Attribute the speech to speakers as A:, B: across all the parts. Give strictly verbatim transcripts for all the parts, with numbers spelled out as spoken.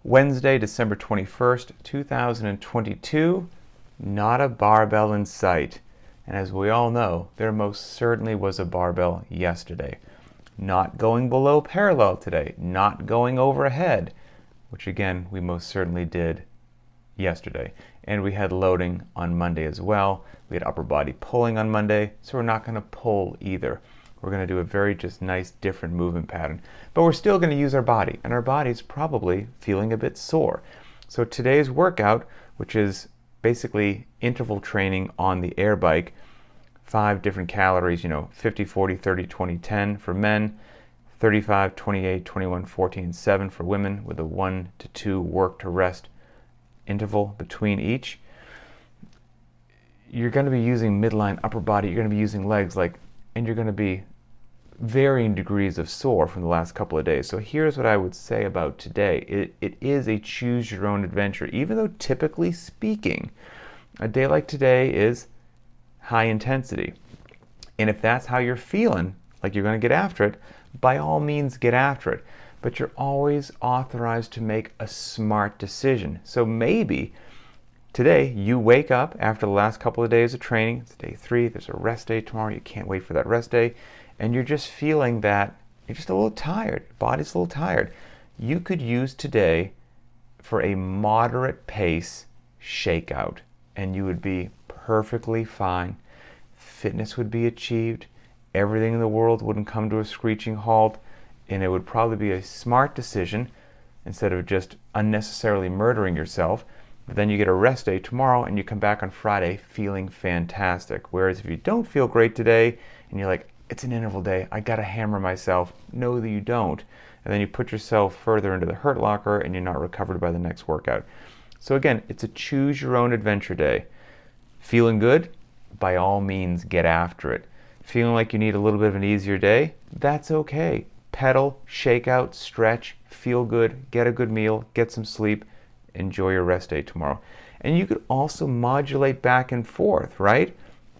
A: Wednesday, December twenty-first, two thousand twenty-two. Not a barbell in sight. And as we all know, there most certainly was a barbell yesterday. Not going below parallel today. Not going overhead, which again, we most certainly did yesterday. And we had loading on Monday as well. We had upper body pulling on Monday, so we're not going to pull either. We're going to do a very just nice different movement pattern. But we're still going to use our body, and our body's probably feeling a bit sore. So today's workout, which is basically interval training on the air bike, five different calories, you know, fifty, forty, thirty, twenty, ten for men, thirty-five, twenty-eight, twenty-one, fourteen, seven for women, with a one to two work to rest interval between each. You're going to be using midline, upper body, you're going to be using legs, like, and you're going to be varying degrees of sore from the last couple of days. So here's what I would say about today. It, it is a choose your own adventure, even though typically speaking, a day like today is high intensity. And if that's how you're feeling, like you're going to get after it, by all means get after it. But you're always authorized to make a smart decision. So maybe today you wake up after the last couple of days of training, it's day three, there's a rest day tomorrow, you can't wait for that rest day, and you're just feeling that you're just a little tired, your body's a little tired. You could use today for a moderate pace shakeout, and you would be perfectly fine. Fitness would be achieved, everything in the world wouldn't come to a screeching halt, and it would probably be a smart decision instead of just unnecessarily murdering yourself. But then you get a rest day tomorrow and you come back on Friday feeling fantastic. Whereas if you don't feel great today and you're like, it's an interval day, I gotta hammer myself, know that you don't. And then you put yourself further into the hurt locker and you're not recovered by the next workout. So again, it's a choose your own adventure day. Feeling good? By all means, get after it. Feeling like you need a little bit of an easier day? That's okay. Pedal, shake out, stretch, feel good, get a good meal, get some sleep, enjoy your rest day tomorrow. And you could also modulate back and forth, right?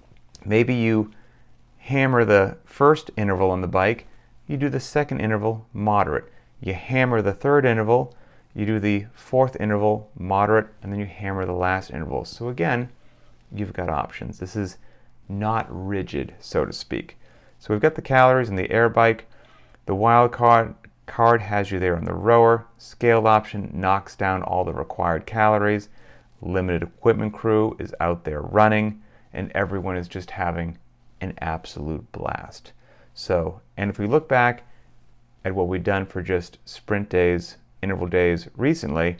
A: Maybe you hammer the first interval on the bike, you do the second interval moderate. You hammer the third interval, you do the fourth interval moderate, and then you hammer the last interval. So again, you've got options. This is not rigid, so to speak. So we've got the calories in the air bike. The wild card card has you there on the rower. Scaled option knocks down all the required calories. Limited equipment crew is out there running, and everyone is just having an absolute blast. So, and if we look back at what we've done for just sprint days, interval days recently,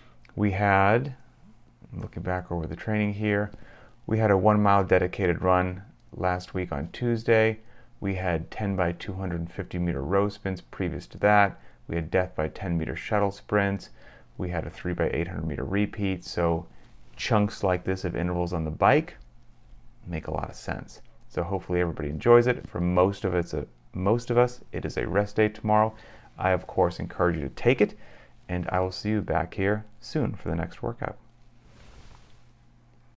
A: we had, looking back over the training here, we had a one mile dedicated run last week on Tuesday. We had ten by two hundred fifty meter row sprints previous to that. We had death by ten meter shuttle sprints. We had a three by eight hundred meter repeat. So chunks like this of intervals on the bike make a lot of sense. So hopefully everybody enjoys it. For most of it's a, most of us, it is a rest day tomorrow. I, of course, encourage you to take it, and I will see you back here soon for the next workout.